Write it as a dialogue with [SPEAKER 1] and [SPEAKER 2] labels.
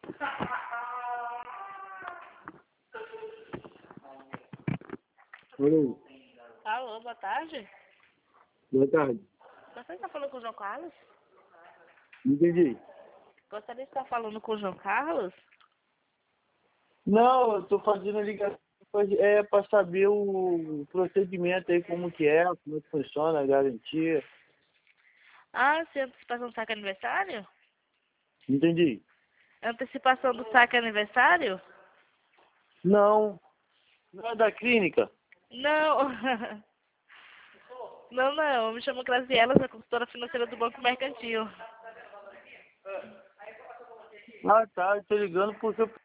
[SPEAKER 1] Alô,
[SPEAKER 2] Alô, boa tarde.
[SPEAKER 1] boa tarde.
[SPEAKER 2] Gostaria de estar falando com o João Carlos?
[SPEAKER 1] Entendi.
[SPEAKER 2] Gostaria de estar falando com o João Carlos?
[SPEAKER 1] Não, eu tô fazendo a ligação para saber o procedimento aí, como é que funciona a garantia.
[SPEAKER 2] Ah, se antecipação do saque aniversário?
[SPEAKER 1] Entendi.
[SPEAKER 2] Antecipação do saque aniversário?
[SPEAKER 1] Não, não é da clínica?
[SPEAKER 2] Não. Não, eu me chamo Graziela, sou consultora financeira do Banco Mercantil.
[SPEAKER 1] Ah, tá, eu tô ligando porque eu